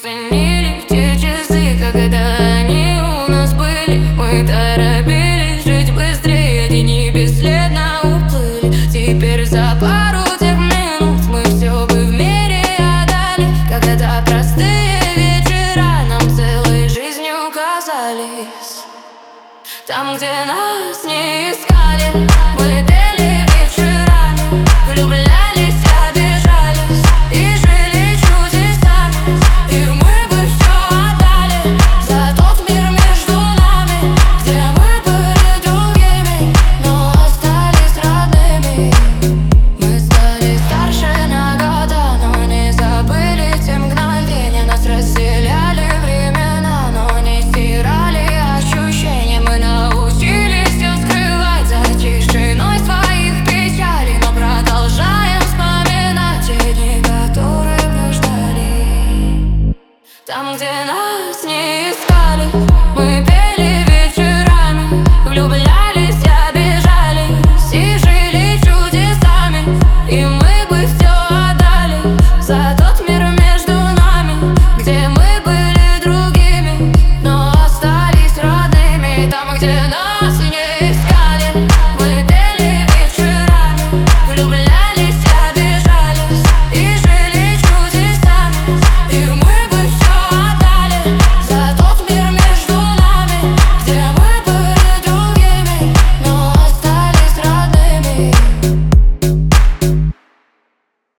ценили те часы, когда они у нас были. Мы торопились жить быстрее, дни бесследно уплыли. Теперь за пару тех минут мы все бы в мире отдали. Когда простые вечера нам целой жизнью казались. Там, где нас не искали, мы пели вечерами, влюблялись, обижались и жили чудесами. И мы бы все отдали за тот мир между нами, где мы были другими, но остались родными. Мы стали старше на года, но не забыли те мгновения. Нас разделяли времена, но не стирали ощущения. Мы научились все скрывать за тишиной своих печалей, но продолжаем вспоминать те дни, которые мы ждали. Там, где нас не искали, мы пели вечерами, влюблялись, обижались и жили чудесами. И мы бы все отдали за тот мир между нами, где мы были другими, но остались родными. Там, где нас не искали.